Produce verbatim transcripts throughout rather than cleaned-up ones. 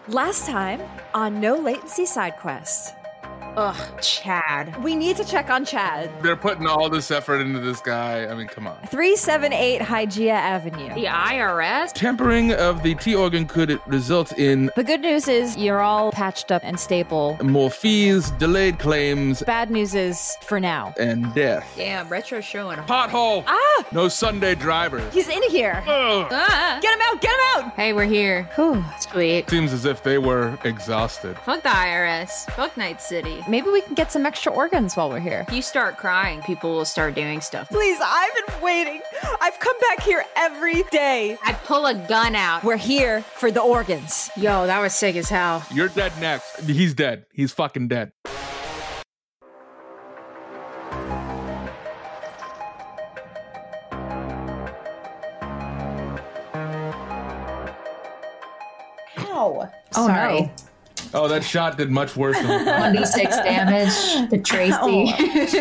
Last time on No Latency Side Quest. Ugh, Chad. We need to check on Chad. They're putting all this effort into this guy. I mean, come on. three seventy-eight Hygeia Avenue. The I R S? Tampering of the T organ could result in The good news is you're all patched up and stable. more fees, delayed claims, Bad news is, for now. and death. Damn, Retro's showing. Pothole! Ah! No Sunday drivers. He's in here. Ugh. Ah. Get him out! Get him out! Hey, we're here. Whew. Sweet. Seems as if they were exhausted. Fuck the I R S. Fuck Night City. Maybe we can get some extra organs while we're here. If you start crying, people will start doing stuff. Please, I've been waiting. I've come back here every day. I pull a gun out. We're here for the organs. Yo, that was sick as hell. You're dead next. He's dead. He's fucking dead. Ow. Oh, Sorry. no. Oh, that shot did much worse than one d six damage to Tracy.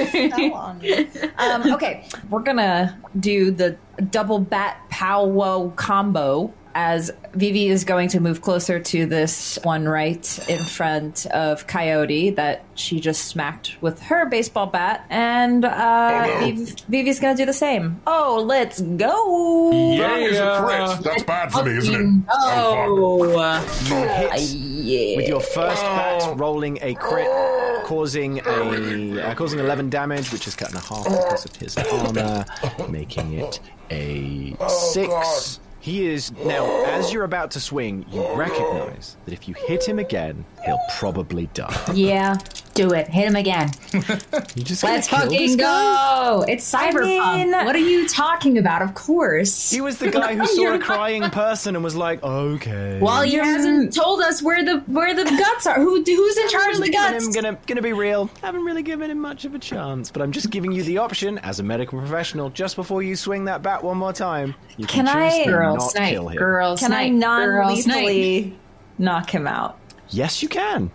um, okay, we're gonna do the double bat pow wow combo as Vivi is going to move closer to this one right in front of Coyote that she just smacked with her baseball bat, and uh, Oh, no. Vivi, Vivi's gonna do the same. Oh, let's go! That is a crit. That's bad for me, isn't it? Oh, Uh, yeah. With your first bat rolling a crit, causing a uh, causing eleven damage, which is cut in half because of his armor, making it a six. He is now, as you're about to swing, you recognize that if you hit him again, he'll probably die. Yeah, do it. Hit him again. You just Let's gonna kill this fucking guy? go. It's Cyberpunk. I mean- What are you talking about? Of course. He was the guy who saw a crying person and was like, "Okay." Well, he hasn't told us where the where the guts are. Who who's in charge of the guts? I'm gonna gonna be real. Haven't really given him much of a chance, but I'm just giving you the option as a medical professional. Just before you swing that bat one more time, you can, Can choose I- to Girl not snipe. kill him. Girl Can snipe. I Girl snipe. non-lethally knock him out? Yes, you can.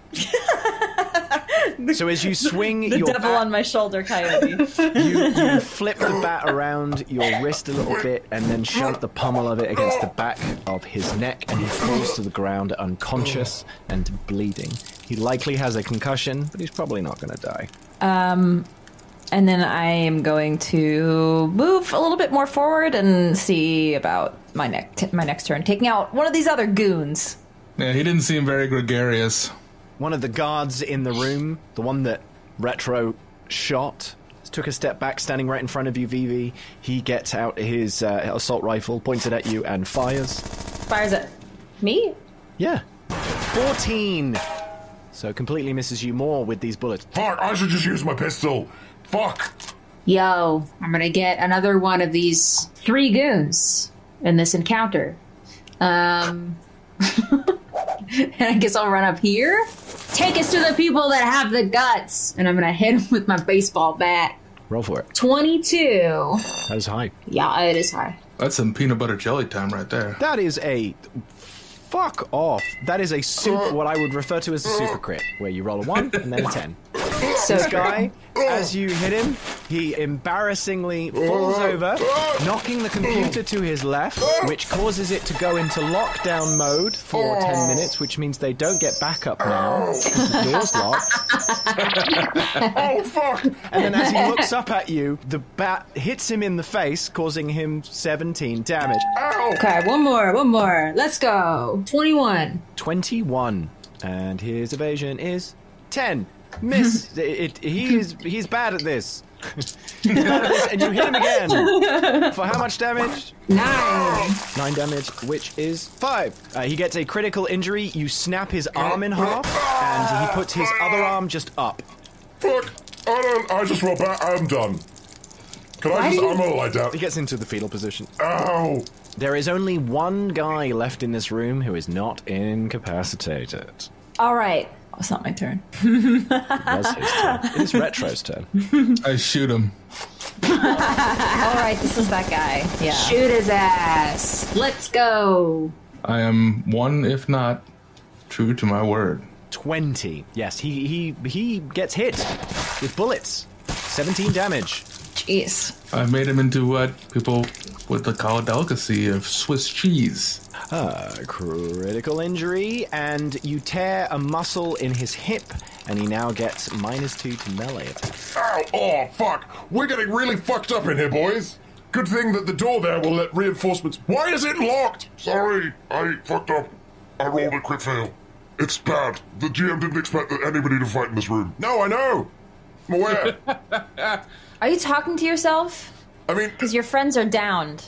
So as you swing The your devil bat, on my shoulder, Coyote. you, you flip the bat around your wrist a little bit and then shove the pommel of it against the back of his neck, and he falls to the ground unconscious and bleeding. He likely has a concussion, but he's probably not going to die. Um, and then I am going to move a little bit more forward and see about my next my next turn, taking out one of these other goons. Yeah, he didn't seem very gregarious. One of the guards in the room, the one that Retro shot, took a step back, standing right in front of you, Vivi. He gets out his uh, assault rifle, points it at you, and fires. Fires at me? Yeah. fourteen! So completely misses you more with these bullets. fuck, I should just use my pistol. Fuck. Yo, I'm gonna get another one of these three goons in this encounter. Um, and I guess I'll run up here. Take us to the people that have the guts, and I'm gonna hit them with my baseball bat. Roll for it. twenty-two. That is high. Yeah, it is high. That's some peanut butter jelly time right there. That is a... Fuck off. That is a super... What I would refer to as a super crit, where you roll a one and then a ten. So This guy, as you hit him, he embarrassingly falls over, knocking the computer to his left, which causes it to go into lockdown mode for ten minutes, which means they don't get backup now. The door's locked. Oh, fuck. And then as he looks up at you, the bat hits him in the face, causing him seventeen damage. Ow. Okay, one more, one more. Let's go. twenty-one. twenty-one. And his evasion is ten. Miss. it, it, he is, he's bad at this. He's bad at this, and you hit him again. For how much damage? Nine. Nine damage, which is five. Uh, he gets a critical injury. You snap his arm in half, and he puts his other arm just up. Fuck. I don't, I just roll back. I'm done. Can I just, I'm gonna lie down. He gets into the fetal position. Ow. There is only one guy left in this room who is not incapacitated. All right. Oh, it's not my turn. It was his turn. It is Retro's turn. I shoot him. All right, this is that guy. Yeah. Shoot his ass. Let's go. I am one, if not, true to my word. twenty. Yes, he, he, he gets hit with bullets. seventeen damage. Jeez. I made him into what people would call a delicacy of Swiss cheese. Uh, critical injury, and you tear a muscle in his hip, and he now gets minus two to melee attack. Ow! Oh, fuck! We're getting really fucked up in here, boys. Good thing that the door there will let reinforcements... Why is it locked? Sorry, I fucked up. I rolled a crit fail. It's bad. The G M didn't expect that anybody to fight in this room. No, I know. I'm aware. Are you talking to yourself? I mean... Because your friends are downed.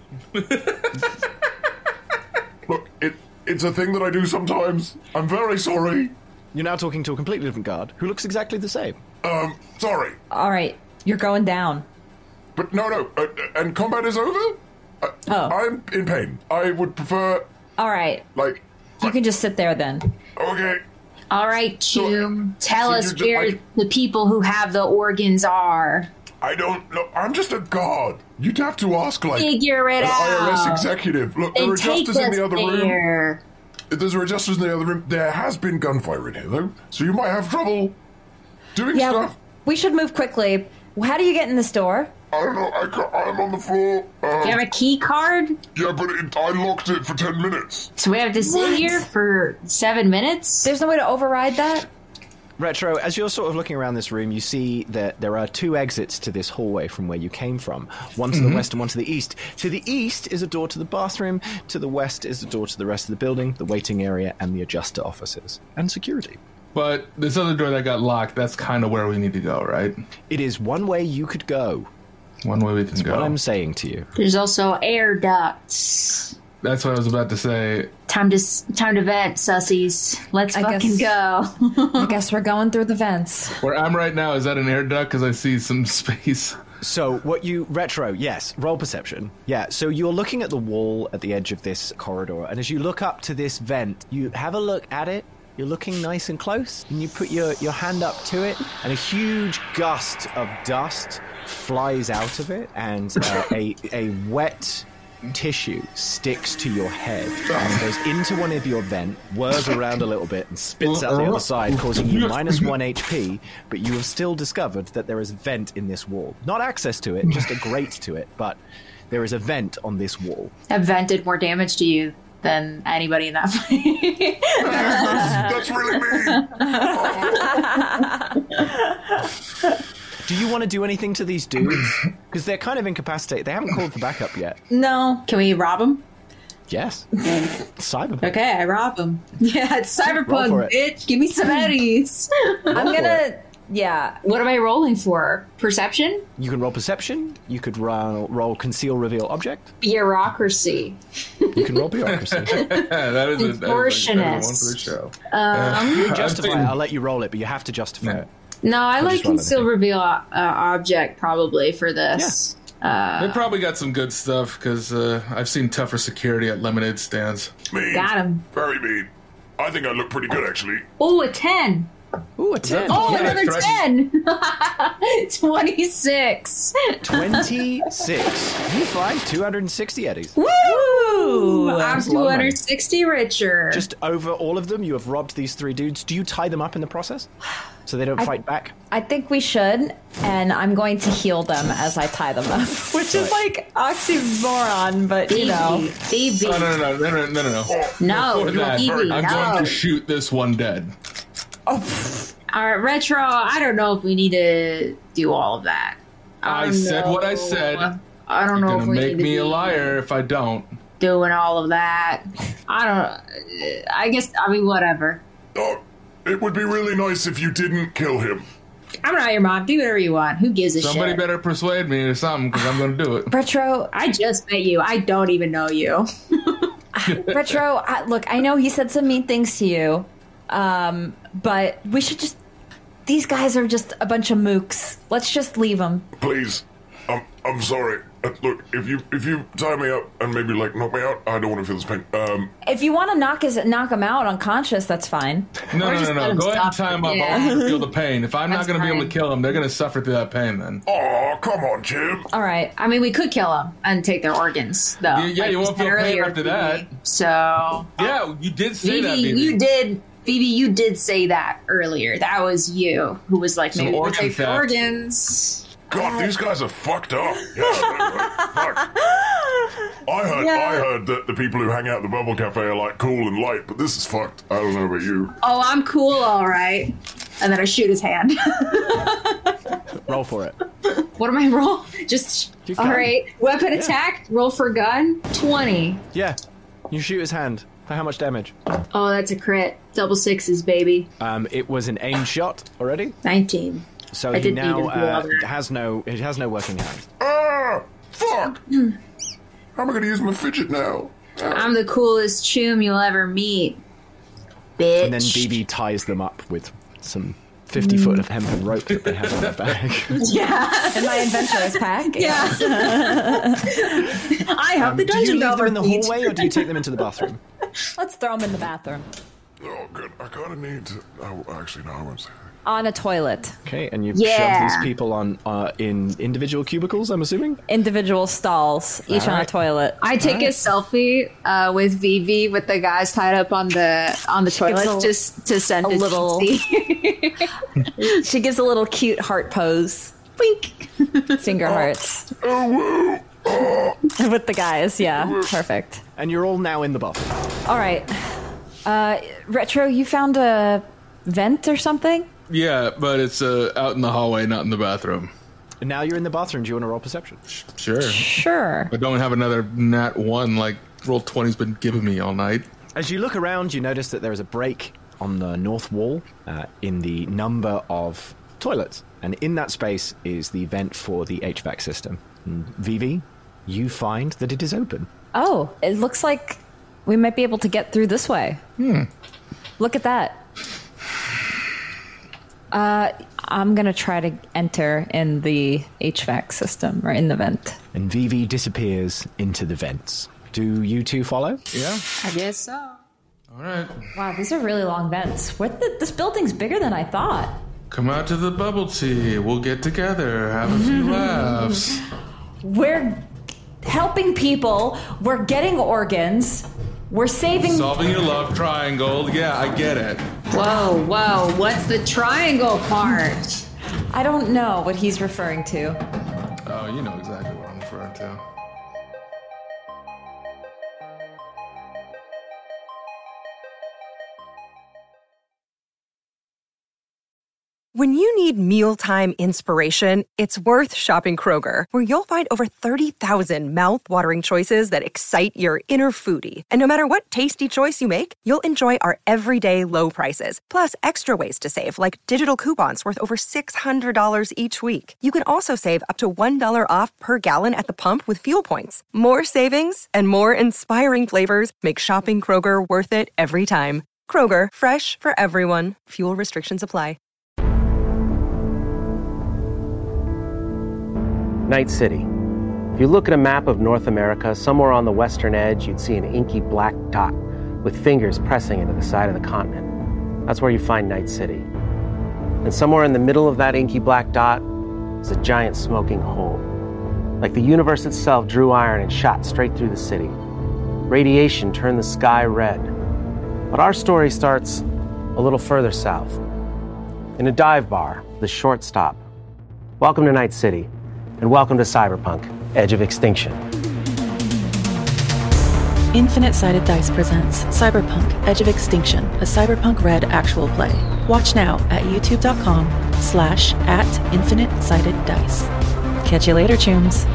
Look, it, it's a thing that I do sometimes. I'm very sorry. You're now talking to a completely different guard, who looks exactly the same. Um, sorry. All right, you're going down. But no, no, uh, and combat is over? Uh, Oh. I'm in pain. I would prefer, All right, like... you can just sit there then. Okay. All right, Chum, tell so us you're just- where I- the people who have the organs are. I don't know. I'm just a guard. You'd have to ask, like, Figure it an I R S out. executive. Look, there And are take adjusters in us the other room. there. There's adjusters in the other room. There has been gunfire in here, though, so you might have trouble doing Yeah, stuff. we should move quickly. How do you get in this door? I don't know. I ca- I'm on the floor. Uh, Do you have a key card? yeah, but it, I locked it for ten minutes. So we have to sit What? here for seven minutes? There's no way to override that? Retro, as you're sort of looking around this room, you see that there are two exits to this hallway from where you came from. One to the west and one to the east. To the east is a door to the bathroom. To the west is a door to the rest of the building, the waiting area, and the adjuster offices. And security. But this other door that got locked, that's kind of where we need to go, right? It is one way you could go. One way we can go. What I'm saying to you. There's also air ducts. That's what I was about to say. Time to s- time to vent, sussies. Let's I fucking guess- go. I guess we're going through the vents. Where I'm right now, is that an air duct? Because I see some space. So, what you... Retro, yes. Roll perception. Yeah, so you're looking at the wall at the edge of this corridor, and as you look up to this vent, you have a look at it. You're looking nice and close, and you put your, your hand up to it, and a huge gust of dust flies out of it, and uh, a, a wet tissue sticks to your head and goes into one of your vent, whirs around a little bit, and spits out the other side, causing you minus one H P, but you have still discovered that there is a vent in this wall. Not access to it, just a grate to it, but there is a vent on this wall. That vent did more damage to you than anybody in that fight. That's, that's really mean. Do you want to do anything to these dudes? Because they're kind of incapacitated. They haven't called for backup yet. No. Can we rob him? Yes. Cyberpunk. Okay, I rob him. Yeah, it's Roll for Cyberpunk, it. bitch. Give me some eddies. I'm for gonna... it. Yeah. What am I rolling for? Perception? You can roll perception. You could roll, roll conceal reveal object. Bureaucracy. You can roll bureaucracy. that is a, that is a, that is a one for the Contortionist. show. Um, Justify I've it. seen- I'll let you roll it, but you have to justify Yeah. it. no, I like just roll conceal anything. reveal uh, object probably for this. They probably got some good stuff because uh, I've seen tougher security at limited stands. Mean. Got him. Very mean. I think I look pretty good, actually. Oh, a ten. Ooh, a ten. Oh, Yeah, another try- ten. twenty-six. twenty-six. You find two hundred sixty eddies. Woo! I'm That's a lot of money. two hundred sixty richer. Just over all of them, you have robbed these three dudes. Do you tie them up in the process? So they don't fight back? I think we should, and I'm going to heal them as I tie them up. Which is like oxymoron, but you know. Phoebe. Oh, no, no, no, no, no, no, no. No, Before that, Phoebe, I'm no. going to shoot this one dead. All right, Retro, I don't know if we need to do all of that. I don't said what I know. said. I don't know You're if gonna we make need to me be a liar if I don't. doing all of that. I don't. I guess. I mean, whatever. Oh, it would be really nice if you didn't kill him. I'm not your mom. Do whatever you want. Who gives a Somebody shit? better persuade me or something because I'm going to do it. Retro, I just met you. I don't even know you. Retro, I, look, I know he said some mean things to you, um, but we should just... These guys are just a bunch of mooks. Let's just leave them. Please. I'm, I'm sorry. Uh, look, if you if you tie me up and maybe, like, knock me out, I don't want to feel this pain. Um, If you want to knock his, knock him out unconscious, that's fine. No, Or no, just no, let no. him Go ahead and stop tie him it, up. yeah. I want to feel the pain. If I'm not That's going to be able fine. to kill them, they're going to suffer through that pain then. oh, come on, Jim. All right. I mean, we could kill them and take their organs, though. Yeah, yeah, you we won't said feel pain earlier, after Phoebe. that. So, Yeah, you did say Phoebe, that, baby. you did. Phoebe, you did say that earlier. That was you who was like, Some maybe we'll organ take the theft. organs. God, these guys are fucked up. Yeah, fuck. I heard, Yeah. I heard that the people who hang out at the Bubble Cafe are like cool and light, but this is fucked. I don't know about you. Oh, I'm cool, all right. And then I shoot his hand. Roll for it. What am I roll? Just Your all gun. right. Weapon attack. Roll for gun. Twenty. Yeah. You shoot his hand. For how much damage? Oh, that's a crit. Double sixes, baby. Um, it was an aimed shot already, Nineteen. so I he didn't now even do uh, all that. has no it has no working hand. Ah, fuck. How am I going to use my fidget now? I'm the coolest choom you'll ever meet, bitch. And then Vivi ties them up with some fifty foot of hempen rope that they have in their bag. Yeah. In my adventurous pack. Yeah. I have Um, the do you dungeon leave them delver in the feat. hallway or do you take them into the bathroom? Let's throw them in the bathroom. Oh, good. I kind of need to... Oh, actually, no, I won't say that. On a toilet. Okay, and you've Yeah. shoved these people on uh, in individual cubicles, I'm assuming? Individual stalls, each on a Alright. toilet. I take a selfie uh, with Vivi with the guys tied up on the on the toilets a- just to send a it little- to see. She gives a little cute heart pose. Wink. Finger hearts. With the guys, yeah. Perfect. And you're all now in the bathroom. All right. Uh, Retro, you found a vent or something? Yeah, but it's uh, out in the hallway, not in the bathroom. And now you're in the bathroom. Do you want to roll perception? Sure. Sure. I don't have another nat one like roll twenty's been giving me all night. As you look around, you notice that there is a break on the north wall uh, in the number of toilets. And in that space is the vent for the H V A C system. And Vivi, you find that it is open. Oh, it looks like we might be able to get through this way. Hmm. Look at that. Uh, I'm gonna try to enter in the H V A C system, or in the vent. And Vivi disappears into the vents. Do you two follow? Yeah. I guess so. All right. Wow, these are really long vents. What the, this building's bigger than I thought. Come out to the bubble tea. We'll get together, have a few laughs. We're helping people. We're getting organs. We're saving. Solving your love triangle. Yeah, I get it. Whoa, whoa! What's the triangle part? I don't know what he's referring to. Oh, you know exactly what I'm referring to. When you need mealtime inspiration, it's worth shopping Kroger, where you'll find over thirty thousand mouth-watering choices that excite your inner foodie. And no matter what tasty choice you make, you'll enjoy our everyday low prices, plus extra ways to save, like digital coupons worth over six hundred dollars each week. You can also save up to one dollar off per gallon at the pump with fuel points. More savings and more inspiring flavors make shopping Kroger worth it every time. Kroger, fresh for everyone. Fuel restrictions apply. Night City. If you look at a map of North America, somewhere on the western edge, you'd see an inky black dot with fingers pressing into the side of the continent. That's where you find Night City. And somewhere in the middle of that inky black dot is a giant smoking hole. Like the universe itself drew iron and shot straight through the city. Radiation turned the sky red. But our story starts a little further south. In a dive bar, the Short Stop. Welcome to Night City. And welcome to Cyberpunk, Edge of Extinction. Infinite Sided Dice presents Cyberpunk, Edge of Extinction, a Cyberpunk Red actual play. Watch now at youtube.com slash at Infinite Sided Dice. Catch you later, chooms.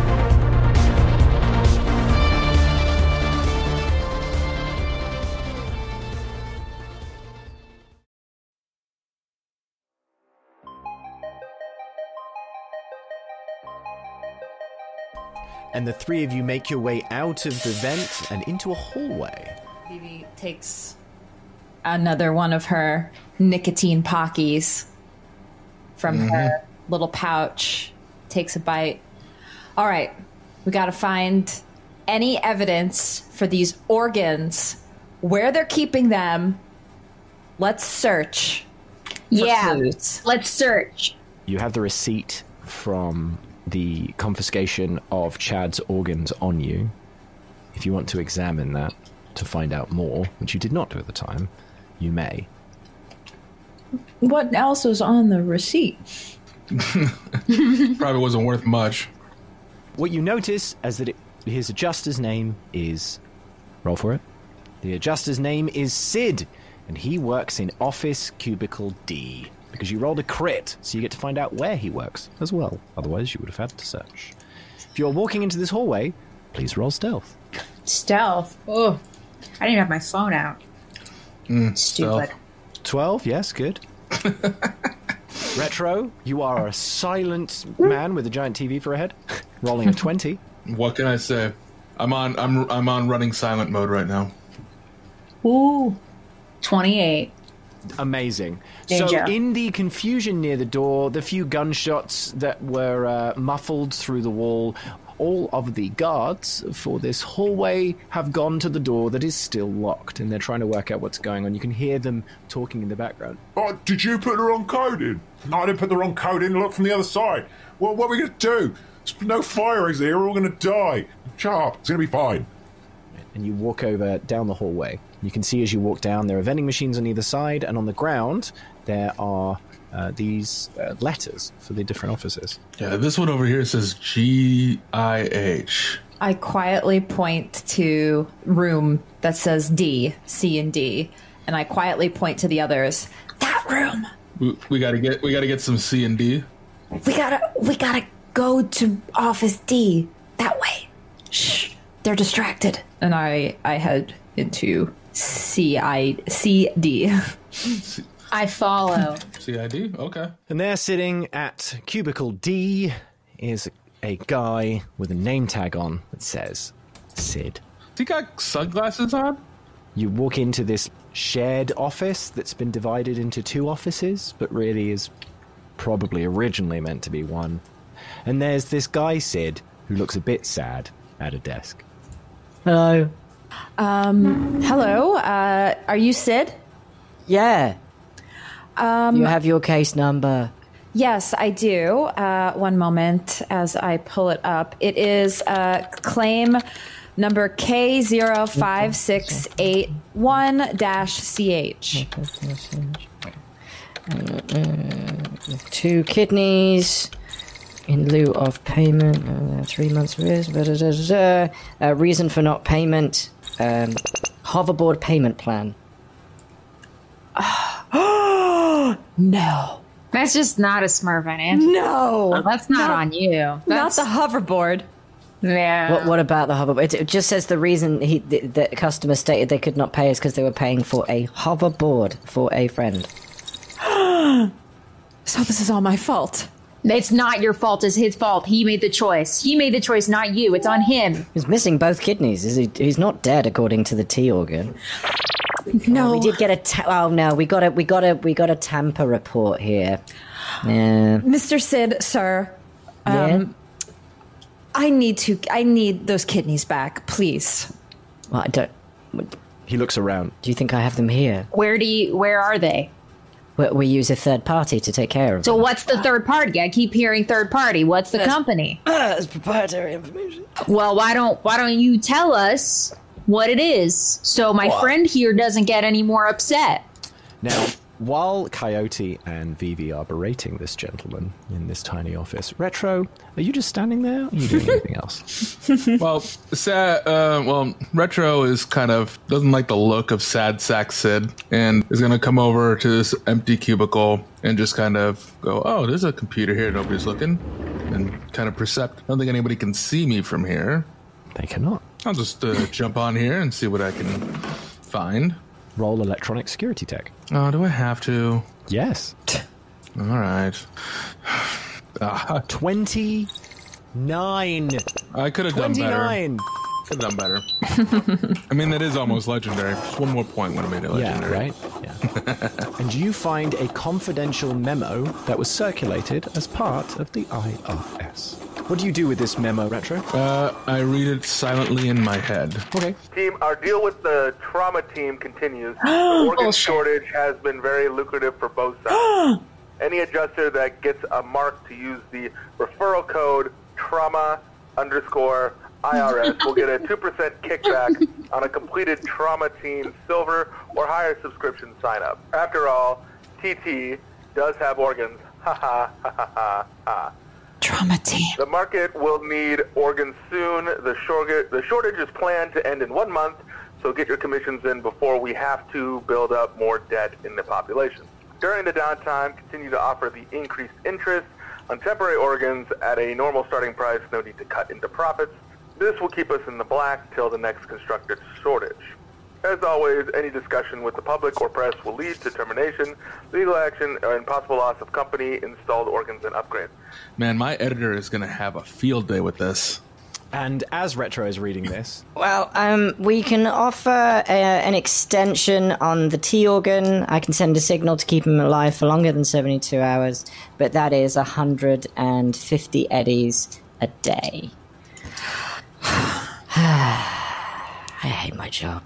And the three of you make your way out of the vent and into a hallway. Vivi takes another one of her nicotine pockies from Mm-hmm. her little pouch, takes a bite. All right, we got to find any evidence for these organs, where they're keeping them. Let's search. for Yeah, clues. let's search. You have the receipt from the confiscation of Chad's organs on you. If you want to examine that to find out more, which you did not do at the time, you may. What else is on the receipt? Probably wasn't worth much. What you notice is that it, his adjuster's name is... Roll for it. The adjuster's name is Sid, and he works in Office Cubicle D. Because you rolled a crit, so you get to find out where he works as well. Otherwise, you would have had to search. If you're walking into this hallway, please roll stealth. Stealth. Oh, I didn't have my phone out. Mm, Stupid. stealth. twelve, yes, good. Retro, you are a silent man with a giant T V for a head. Rolling a twenty. What can I say? I'm on. I'm. I'm on running silent mode right now. Ooh, twenty-eight. Amazing. Danger. So in the confusion near the door, the few gunshots that were uh, muffled through the wall, all of the guards for this hallway have gone to the door that is still locked, and they're trying to work out what's going on. You can hear them talking in the background. Oh, did you put the wrong code in? No, I didn't put the wrong code in. Look from the other side. Well, what are we going to do? There's no fire exit here. We're all going to die. Shut up. It's going to be fine. And you walk over down the hallway. You can see as you walk down, there are vending machines on either side, and on the ground, there are uh, these uh, letters for the different offices. Yeah, this one over here says G I H. I quietly point to room that says D, C and D, and I quietly point to the others. That room. We, we gotta get. We gotta get some C and D. We gotta. We gotta go to Office D. That way. Shh. They're distracted. And I. I head into C I C D. I follow. C I D. Okay. And there, sitting at cubicle D, is a guy with a name tag on that says Sid. Has he got sunglasses on? You walk into this shared office that's been divided into two offices, but really is probably originally meant to be one. And there's this guy, Sid, who looks a bit sad at a desk. Hello. Um, hello. Uh, are you Sid? Yeah. Um, you have your case number. Yes, I do. Uh, one moment as I pull it up. It is uh, claim number K zero five six eight one C H. Two kidneys in lieu of payment. Uh, three months risk. Da, da, da, da, da. Uh, reason for not payment. Um, hoverboard payment plan. No. That's just not a Smurfing answer. No. Oh, that's not, Not- on you. That's, Not the hoverboard. Yeah. What, what about the hoverboard? It, it just says the reason he, the, the customer stated they could not pay is because they were paying for a hoverboard for a friend. So this is all my fault. It's not your fault. It's his fault. He made the choice. He made the choice, not you. It's on him. He's missing both kidneys. Is he? He's not dead, according to the T organ. No. Oh, we did get a. Ta- oh no, we got a. We got a. We got a Tampa report here. Yeah. Mister Sid, sir. Yeah? Um, I need to. I need those kidneys back, please. Well, I don't. He looks around. Do you think I have them here? Where do you? Where are they? We, we use a third party to take care of So them. what's the third party? I keep hearing third party. What's the company? Uh, it's proprietary information. Well, why don't why don't you tell us what it is so my friend here doesn't get any more upset? Now, while Coyote and Vivi are berating this gentleman in this tiny office, Retro, are you just standing there? Or are you doing anything else? Well, sad. Uh, well, Retro is kind of doesn't like the look of sad sack Sid, and is gonna come over to this empty cubicle and just kind of go, "Oh, there's a computer here. Nobody's looking," and kind of percept. I don't think anybody can see me from here. They cannot. I'll just uh, jump on here and see what I can find. Roll electronic security tech. Oh, do I have to? Yes. All right. Ah, twenty-nine. I could have done better. twenty-nine. Could have done better. I mean, that is almost legendary. Just one more point would have made it legendary. Yeah, right? Yeah. And you find a confidential memo that was circulated as part of the I R S. What do you do with this memo, Retro? Uh, I read it silently in my head. Okay. Team, our deal with the trauma team continues. The organ shortage has been very lucrative for both sides. Any adjuster that gets a mark to use the referral code trauma underscore I R S will get a two percent kickback on a completed Trauma Team Silver or higher subscription sign-up. After all, T T does have organs Ha ha ha ha ha ha. Trauma team. The market will need organs soon. The shortage, the shortage is planned to end in one month, so get your commissions in before we have to build up more debt in the population. During the downtime, continue to offer the increased interest on temporary organs at a normal starting price. No need to cut into profits. This will keep us in the black till the next constructed shortage. As always, any discussion with the public or press will lead to termination, legal action, and possible loss of company, installed organs, and upgrades. Man, my editor is going to have a field day with this. And as Retro is reading this... Well, um, we can offer uh, an extension on the T-organ. I can send a signal to keep him alive for longer than seventy-two hours, but that is one hundred fifty eddies a day. I hate my job.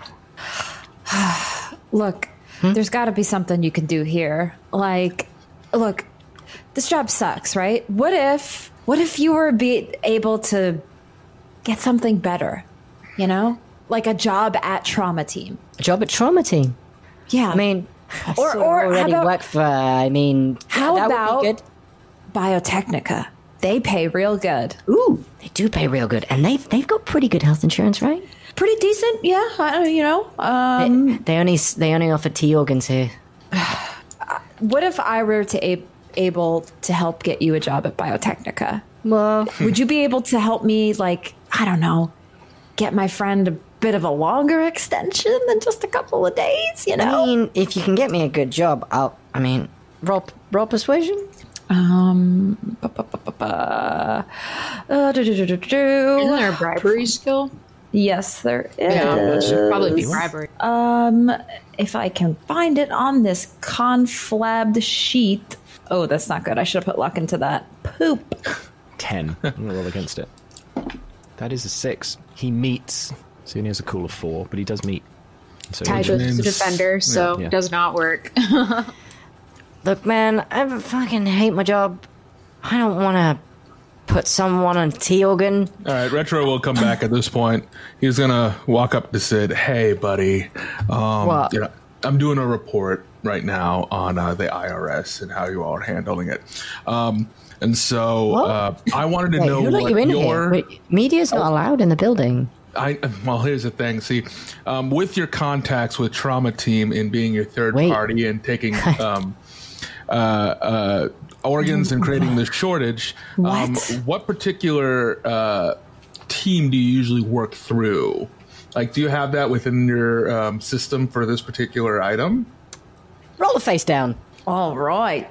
Look, hmm? there's got to be something you can do here. Like, look, this job sucks, right? What if, what if you were be able to get something better? You know, like a job at Trauma Team. A job at Trauma Team. Yeah, I mean, I or sort of or already how about, work for. I mean, how that about would be good. Biotechnica? They pay real good. Ooh, they do pay real good, and they've they've got pretty good health insurance, right? Pretty decent, yeah. I, you know, um, they, they only they only offer T organs here. What if I were to a- able to help get you a job at Biotechnica? Well, would you be able to help me, like, I don't know, get my friend a bit of a longer extension than just a couple of days? You know, I mean, if you can get me a good job, I'll. I mean, roll roll persuasion. Um, ba, ba, ba, ba, ba. Uh, do, do, do, do, do. Isn't there a bribery skill? Yes, there is. Yeah, that should probably be bribery. Um, if I can find it on this conflabbed sheet. Oh, that's not good. I should have put luck into that. Poop. Ten. I'm going to roll against it. That is a six. He meets. So he only has a cool of four, but he does meet. So Tiger is a defender, so Yeah, yeah. does not work. Look, man, I fucking hate my job. I don't want to put someone on T organ. All right, Retro will come back at this point. He's gonna walk up to Sid. Hey, buddy. Um, What? You know, I'm doing a report right now on uh, the I R S and how you all are handling it. Um, and so uh, I wanted to Wait, know who let what you in your. here? Wait, media's not allowed in the building. I well, here's the thing. See, um, with your contacts with Trauma Team in being your third Wait. party and taking um, uh, uh, organs and creating the shortage, um, What? what particular uh, team do you usually work through? Like, do you have that within your um, system for this particular item? Roll the face down. All right.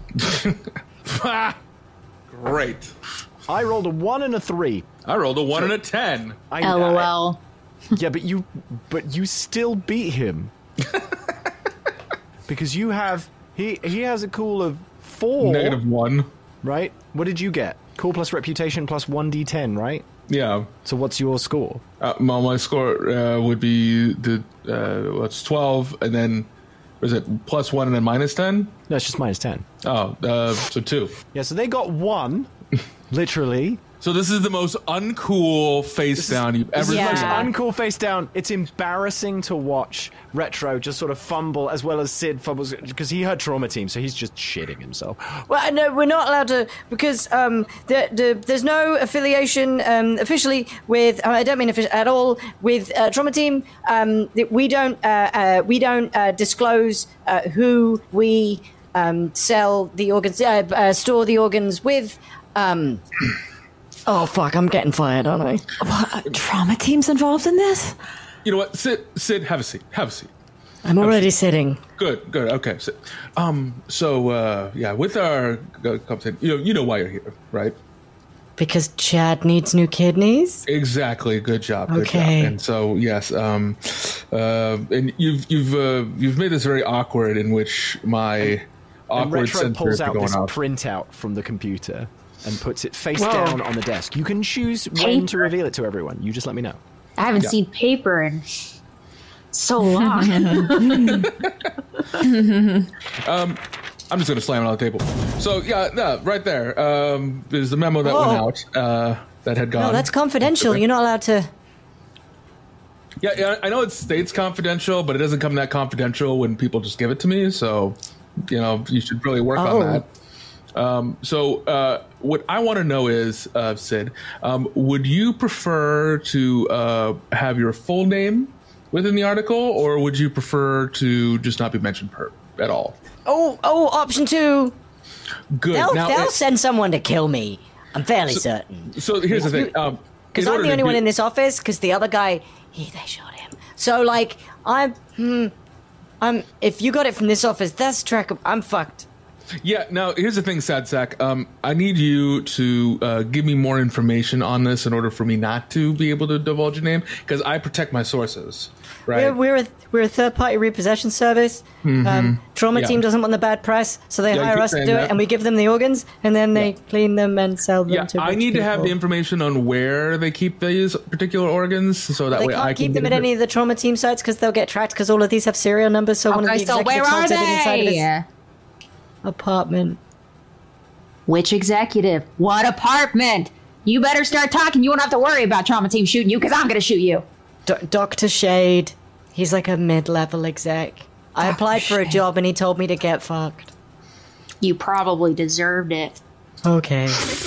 Great. I rolled a one and a three. I rolled a one and a ten. I, LOL. I, yeah, but you, but you still beat him because you have he he has a cool of four. Negative one. Right? What did you get? Cool plus reputation plus one d ten, right? Yeah. So what's your score? Uh, well, my score uh, would be the uh, what's twelve, and then was it plus one and then minus ten? No, it's just minus ten. Oh, uh, so two. Yeah, so they got one, literally. So this is the most uncool face down you've ever This is the seen. most uncool face down. It's embarrassing to watch Retro just sort of fumble as well as Sid fumbles because he heard Trauma Team, so he's just shitting himself. Well, no, we're not allowed to because um, the, the, there's no affiliation um, officially with. I don't mean offici- at all with uh, Trauma Team. Um, that we don't uh, uh, we don't uh, disclose uh, who we um, sell the organs, uh, uh, store the organs with. Um, oh fuck! I'm getting fired, aren't I? What, Trauma Team's involved in this? You know what? Sid, Sid, have a seat. Have a seat. I'm already sitting. Good, good. Okay. So, um, so uh, yeah, with our uh, conversation, you know, you know why you're here, right? Because Chad needs new kidneys. Exactly. Good job. Good Okay. job. And so, yes, um, uh, and you've you've uh, you've made this very awkward, in which my And awkward Retro sensors pulls are out going this off. printout from the computer and puts it face Whoa. down on the desk. You can choose when to reveal it to everyone. You just let me know. I haven't Yeah. seen paper in so long. Um, I'm just going to slam it on the table. So yeah, no, right there um, is the memo that Whoa. went out uh, that had gone. No, that's confidential. You're not allowed to. Yeah, yeah, I know it states confidential, but it doesn't come that confidential when people just give it to me. So, you know, you should really work Oh. on that. Um, so uh, what I want to know is, uh, Sid, um, would you prefer to uh, have your full name within the article, or would you prefer to just not be mentioned per, at all? Oh, oh, option two. Good. They'll, Now, they'll it- send someone to kill me. I'm fairly So- certain. So here's the thing. Um, Because in I'm order the to only one do- in this office, because the other guy, he, they shot him. So, like, I'm, hmm, I'm, if you got it from this office, that's track of, I'm fucked. Yeah, now here's the thing, Sad Sack. Um, I need you to uh, give me more information on this in order for me not to be able to divulge your name, because I protect my sources, right? We're, we're, a, we're a third-party repossession service. Mhm. Um, trauma Yeah. team doesn't want the bad press, so they Yeah, you hire keep us to saying do that. it, and we give them the organs, and then they clean them and sell them Yeah, to I rich need to have the people. information on where they keep these particular organs, so that They way can't I can keep them get at it. any of the trauma team sites because they'll get tracked because all of these have serial numbers. So one of the Okay, so executives where are holds it inside of his they? apartment. Which executive? What apartment? You better start talking. You won't have to worry about trauma team shooting you because I'm going to shoot you. Do- Doctor Shade. He's like a mid-level exec. I applied for a job and he told me to get fucked. You probably deserved it. Okay.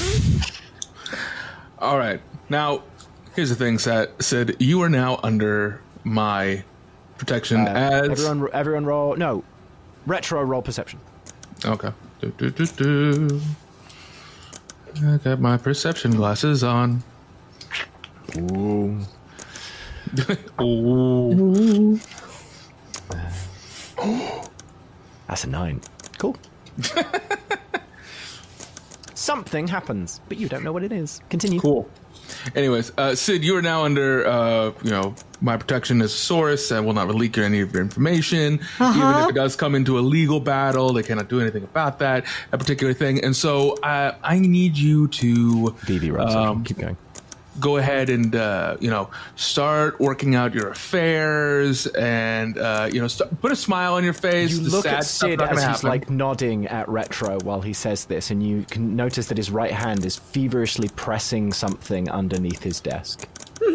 All right. Now, here's the thing, Sa- Sid. You are now under my protection Uh, as... everyone, everyone roll. No, retro roll perception. Okay. Do, do, do, do. I got my perception glasses on. Ooh. Ooh. That's a nine. Cool. Something happens, but you don't know what it is. Continue. Cool. Anyways, uh, Sid, you are now under, uh, you know, my protection as a source. I will not leak any of your information. Uh-huh. Even if it does come into a legal battle, they cannot do anything about that, a particular thing. And so uh, I need you to Vivi, right? um, Keep going. go ahead and, uh, you know, start working out your affairs and, uh, you know, st- put a smile on your face. You The look sad at stuff's Sid not gonna as he's happen. like nodding at Retro while he says this, and you can notice that his right hand is feverishly pressing something underneath his desk.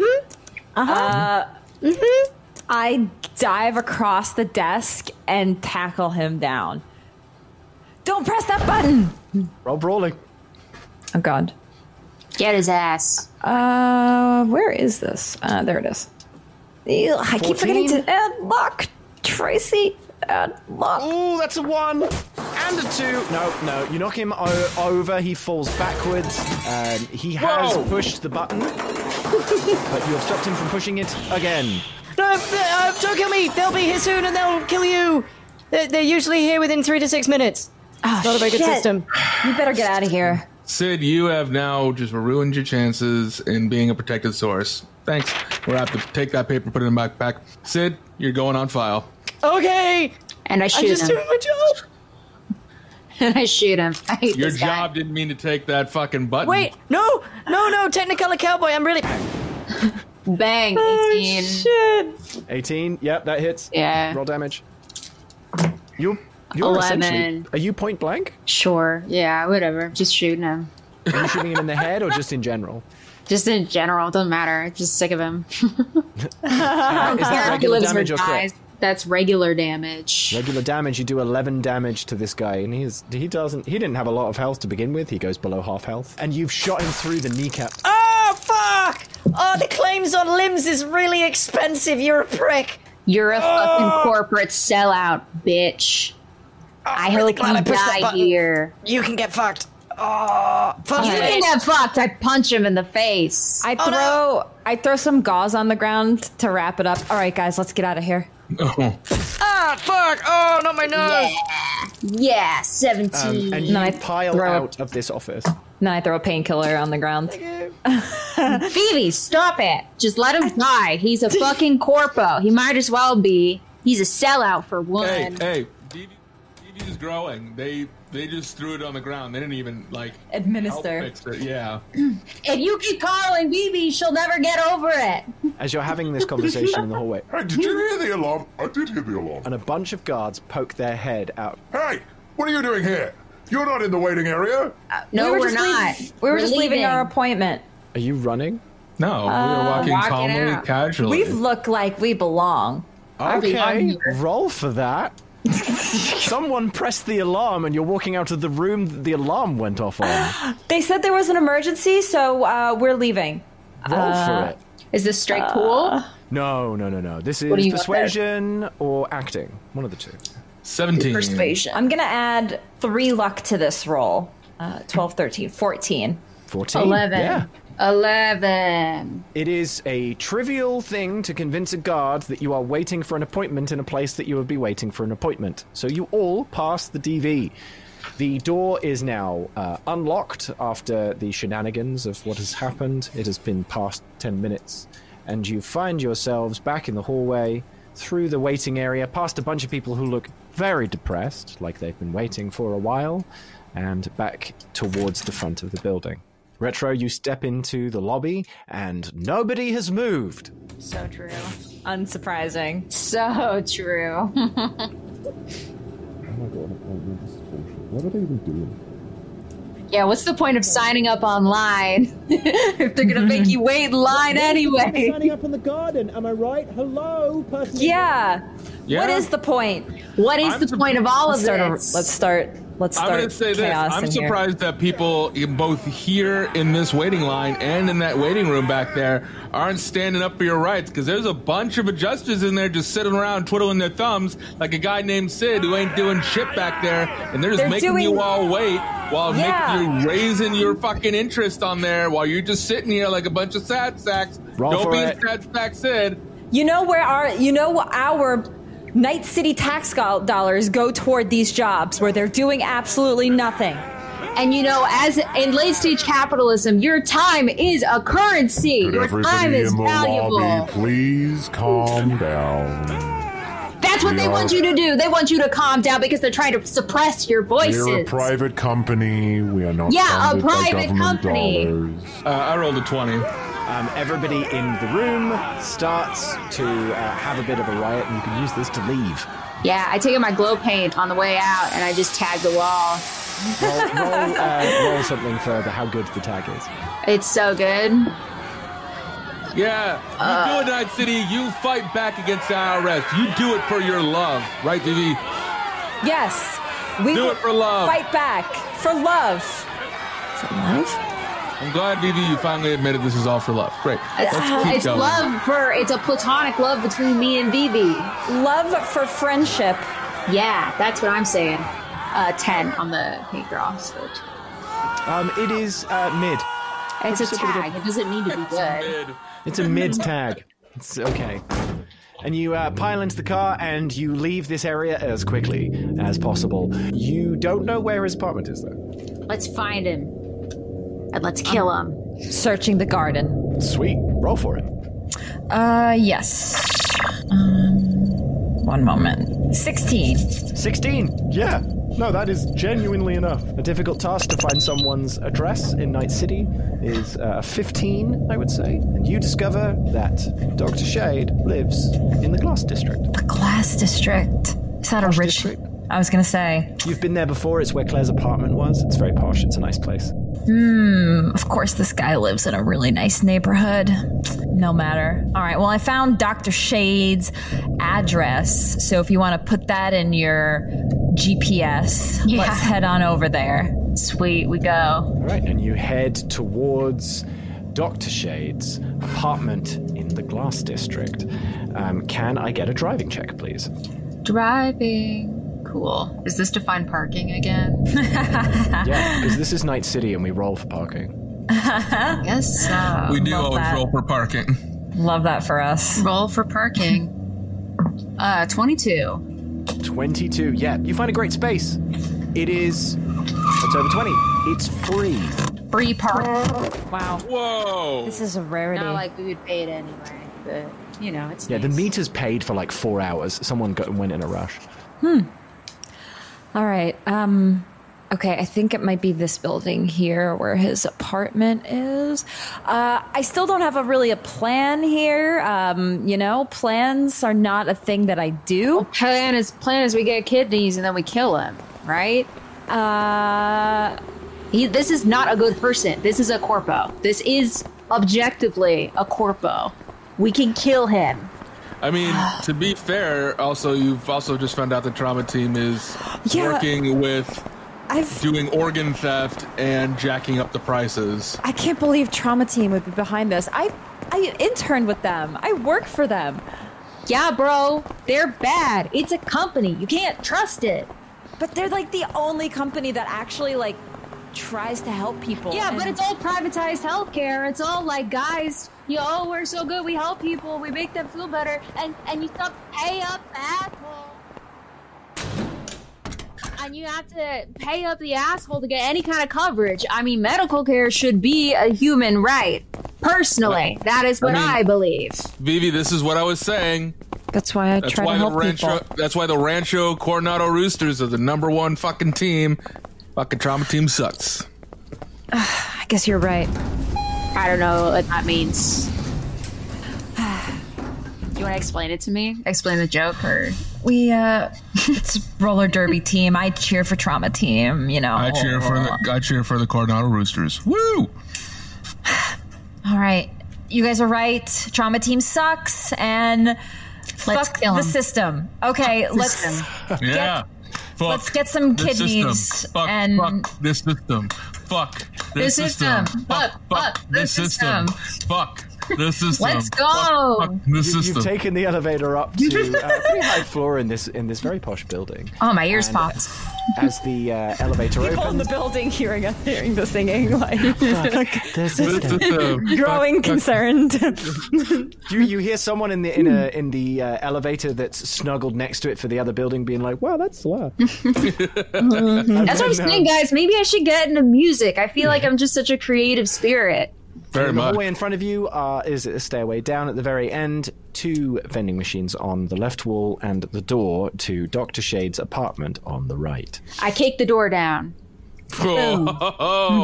Uh, Mm-hmm. I dive across the desk and tackle him down. Don't press that button! Roll brawling. Oh, God. Get his ass. Uh, where is this? Uh, there it is. Ew, I keep forgetting to add luck, Tracy. Add luck. Ooh, that's a one and a two. No, no, you knock him o- over. He falls backwards. Um, he has Whoa. pushed the button, but you have stopped him from pushing it again. No, uh, don't kill me. They'll be here soon and they'll kill you. They're, they're usually here within three to six minutes. Oh, Not a very good shit. system. You better get out of here. Sid, you have now just ruined your chances in being a protected source. Thanks. We'll have to take that paper, put it in the backpack. Sid, you're going on file. Okay. And I I'm shoot just him. doing my job. And I shoot him. I hate Your this guy. job didn't mean to take that fucking button. Wait, no, no, no, Technicolor Cowboy. I'm really. Bang. Oh, eighteen. shit. eighteen. Yep, that hits. Yeah. Roll damage. You. You're essentially. eleven. Are you point blank? Sure. Yeah, whatever. Just shooting him. Are you shooting him in the head or just in general? Just in general. Doesn't matter. Just sick of him. Uh, is that He regular lives or damage or crit? dies. That's regular damage. Regular damage, you do eleven damage to this guy, and he's he doesn't he didn't have a lot of health to begin with. He goes below half health, and you've shot him through the kneecap. Oh, fuck. Oh, the claims on limbs is really expensive. You're a prick. You're a Oh. fucking corporate sellout, bitch. I I'm really hope glad you I pushed that die button. here. You can get fucked. Oh, fuck You me. didn't get fucked. I punch him in the face. I throw I throw some gauze on the ground to wrap it up. All right, guys, let's get out of here. Oh. Ah, fuck. Oh, not my nose. Yeah, Um, seventeen. and you No, I pile throw- out of this office. Then I throw a painkiller on the ground. Phoebe, stop it. Just let him die. He's a fucking corpo. He might as well be. He's a sellout for one. Hey, hey, D V is growing. They they just threw it on the ground. They didn't even like Administer. help fix it. Yeah. If you keep calling Phoebe, she'll never get over it. As you're having this conversation in the hallway, Hey, did you hear the alarm? I did hear the alarm. and a bunch of guards poke their head out. Hey, what are you doing here? You're not in the waiting area. No, we were we're just not. leave- we were, We're just leaving leaving. our appointment. Are you running? No, we were walking walking calmly, out. casually. We look like we belong. Okay, run here. roll for that. Someone pressed the alarm and you're walking out of the room that the alarm went off on. They said there was an emergency, so uh, we're leaving. Roll Uh, for it. Is this straight pool? No, no, no, no. This is What do you want persuasion or acting. One of the two. seventeen. Persuasion. I'm going to add three luck to this roll. Uh, twelve, thirteen, fourteen. fourteen. Eleven. Yeah. Eleven. It is a trivial thing to convince a guard that you are waiting for an appointment in a place that you would be waiting for an appointment. So you all pass the D V. The door is now uh, unlocked after the shenanigans of what has happened. It has been past ten minutes. And you find yourselves back in the hallway, through the waiting area, past a bunch of people who look very depressed, like they've been waiting for a while, and back towards the front of the building. Retro, you step into the lobby, and nobody has moved. So true. Unsurprising. So true. What are they even doing? Yeah, what's the point of signing up online if they're gonna make you wait in line anyway? Signing up in the garden, am I right? Hello, person. Yeah. Yeah. What is the point? What is I'm the point of all of Let's start. A, this? let's start. Let's I'm start. going to say this. chaos I'm in here. surprised that people, in both here in this waiting line and in that waiting room back there, aren't standing up for your rights, because there's a bunch of adjusters in there just sitting around twiddling their thumbs like a guy named Sid who ain't doing shit back there, and they're just They're making doing- you all wait while Yeah. making you raising your fucking interest on there while you're just sitting here like a bunch of sad sacks. Roll Don't for be it. a sad sack Sid. You know where our, you know our Night City tax go- dollars go toward these jobs where they're doing absolutely nothing. And you know, as in late stage capitalism, your time is a currency. Could Your time everybody is in the valuable. lobby please calm down? That's what We they are- want you to do. They want you to calm down because they're trying to suppress your voices. We're a private company. We are not Yeah, a funded by private government company. dollars. Uh, I rolled a twenty. Um, everybody in the room starts to uh, have a bit of a riot, and you can use this to leave. Yeah, I take out my glow paint on the way out and I just tag the wall. Roll, roll, uh, roll something for the, how good the tag is. It's so good. Yeah, you Uh. do it, Night City. You fight back against the I R S. You do it for your love, right, Vivi? Yes. We Do will it for love. Fight back for love. For love? I'm glad, Vivi, you finally admitted this is all for love. Great. It's, Let's keep it's going. love for, it's a platonic love between me and Vivi. Love for friendship. Yeah, that's what I'm saying. Uh, ten on the paint draw. So. Um, it is uh, mid. It's a It's a bit of a- tag. It doesn't need to be good. It's a mid tag. It's okay. And you uh, pile into the car and you leave this area as quickly as possible. You don't know where his apartment is, though. Let's find him. And let's kill him. Searching the garden. Sweet. Roll for it. Uh, yes. Um, one moment. sixteen. sixteen. Yeah. No, that is genuinely enough. A difficult task to find someone's address in Night City is uh, fifteen, I would say. And you discover that Doctor Shade lives in the Glass District. The Glass District. Is that a Posh rich... district. I was going to say. You've been there before. It's where Claire's apartment was. It's very posh. It's a nice place. Hmm. Of course, this guy lives in a really nice neighborhood. No matter. All right. Well, I found Doctor Shade's address. So if you want to put that in your G P S, Yeah. let's head on over there. Sweet, we go. All right, and you head towards Doctor Shade's apartment in the Glass District. Um, can I get a driving check, please? Driving. Cool. Is this to find parking again? Yeah, because this is Night City and we roll for parking. Yes. So. We do Love always that. roll for parking. Love that for us. Roll for parking. Uh, twenty-two. twenty-two. Yeah, you find a great space. It is. It's over twenty. It's free. Free park. Wow. Whoa. This is a rarity. Not like we would pay it anyway, but you know, it's Yeah, nice. the meter's paid for like four hours. Someone got, went in a rush. All right. Um, okay, I think it might be this building here where his apartment is. Uh, I still don't have a really a plan here. Um, you know, plans are not a thing that I do. Plan is plan is we get kidneys and then we kill him, right? Uh, He. This is not a good person. This is a corpo. This is objectively a corpo. We can kill him. I mean, to be fair, also you've also just found out the trauma team is Yeah. working with I've doing organ theft and jacking up the prices. I can't believe Trauma Team would be behind this. I I interned with them. I work for them. Yeah, bro. They're bad. It's a company. You can't trust it. But they're like the only company that actually like tries to help people. Yeah, but and- it's all privatized healthcare. It's all like, guys, you know, oh, we're so good. We help people. We make them feel better. And and you stop pay up, asshole. And you have to pay up the asshole to get any kind of coverage. I mean, medical care should be a human right. Personally, that is what I, I mean- I believe. Vivi, this is what I was saying. That's why I That's try why to the help Rancho. people. That's why the Rancho Coronado Roosters are the number one fucking team. Fucking trauma team sucks. I guess you're right. I don't know what that means. You want to explain it to me? Explain the joke, or We uh, it's roller derby team. I cheer for Trauma Team. You know. I cheer for the. I cheer for the Coronado Roosters. Woo! All right, you guys are right. Trauma Team sucks, and Let's fuck kill the 'em. system. Okay, let's System. Yeah. Fuck let's get some this kidneys system. Fuck, and fuck this system. Fuck this, This system. system. Fuck, fuck this system. Fuck this system. Let's go. Fuck, fuck this You, system. you've taken the elevator up to uh, a pretty high floor in this in this very posh building. Oh, my ears And popped. As the uh, elevator people in the opens, building hearing hearing the singing, like this This is system. growing concerned. you you hear someone in the in a in the uh, elevator that's snuggled next to it for the other building, being like, "Wow, that's loud." That's what I'm saying, guys. Maybe I should get into music. I feel like I'm just such a creative spirit. Very In the much. hallway in front of you uh, is a stairway down at the very end, two vending machines on the left wall, and the door to Doctor Shade's apartment on the right. I kicked the door down. Oh.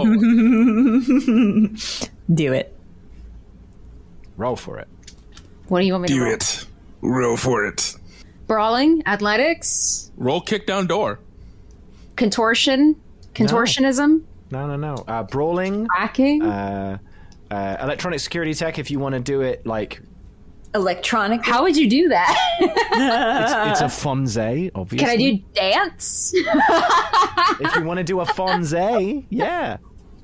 Do it. Roll for it. What do you want me to Do roll? it. Roll for it. Brawling, athletics, Roll kick down door. contortion, contortionism, No, no, no. Uh, brawling, hacking. uh, uh, electronic security tech. If you want to do it like Electronic. How would you do that? it's, it's a fonzie, obviously. Can I do dance? If you want to do a fonzie, yeah.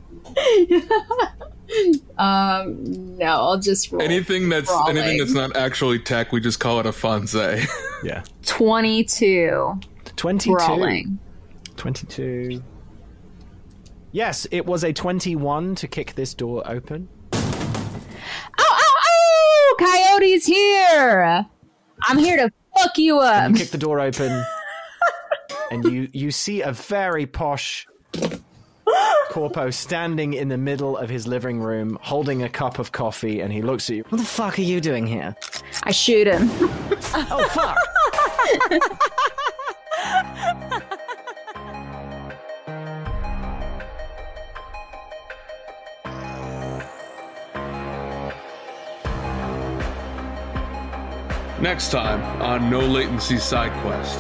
um, no, I'll just roll. Anything that's brawling. anything that's not actually tech, we just call it a fonzie. Yeah. twenty-two. twenty-two. Brawling. twenty-two. Yes, it was a twenty-one to kick this door open. Oh, oh, oh! Coyote's here! I'm here to fuck you up. You kick the door open, and you, you see a very posh Corpo standing in the middle of his living room, holding a cup of coffee, and he looks at you. What the fuck are you doing here? I shoot him. Oh, fuck! Next time on No Latency Side Quest.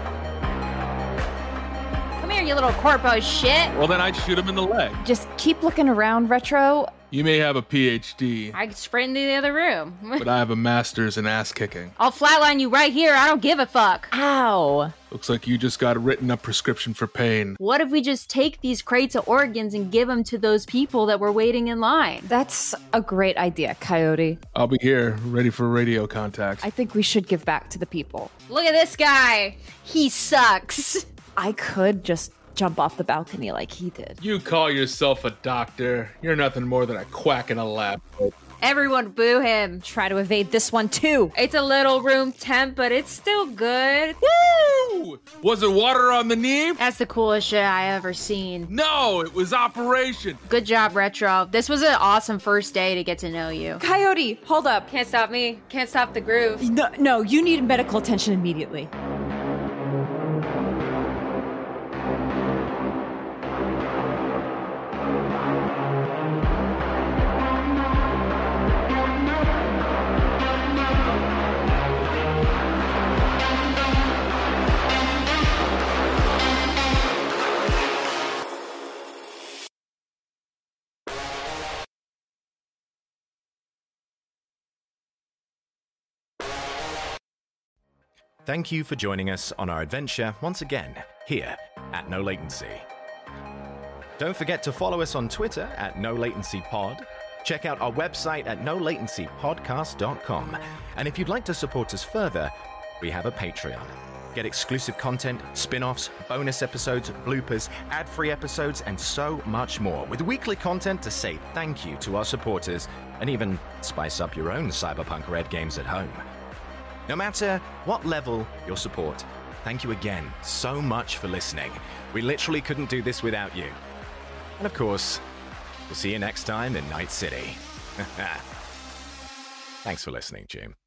Come here, you little corpo shit. Well, then I'd shoot him in the leg. Just keep looking around, Retro. You may have a P H D, I sprint into the other room. but I have a master's in ass kicking. I'll flatline you right here. I don't give a fuck. Ow. Looks like you just got written a prescription for pain. What if we just take these crates of organs and give them to those people that were waiting in line? That's a great idea, Coyote. I'll be here, ready for radio contact. I think we should give back to the people. Look at this guy. He sucks. I could just jump off the balcony like he did. You call yourself a doctor. You're nothing more than a quack in a lab. Everyone boo him. Try to evade this one too. It's a little room temp, but it's still good. Woo! Was it water on the knee? That's the coolest shit I ever seen. No, it was Operation. Good job, Retro. This was an awesome first day to get to know you. Coyote, hold up. Can't stop me. Can't stop the groove. No, no, you need medical attention immediately. Thank you for joining us on our adventure once again here at No Latency. Don't forget to follow us on Twitter at No Latency Pod. Check out our website at no latency podcast dot com. And if you'd like to support us further, we have a Patreon. Get exclusive content, spin-offs, bonus episodes, bloopers, ad-free episodes, and so much more, with weekly content to say thank you to our supporters and even spice up your own Cyberpunk Red games at home. No matter what level your support, thank you again so much for listening. We literally couldn't do this without you. And of course, we'll see you next time in Night City. Thanks for listening, Jim.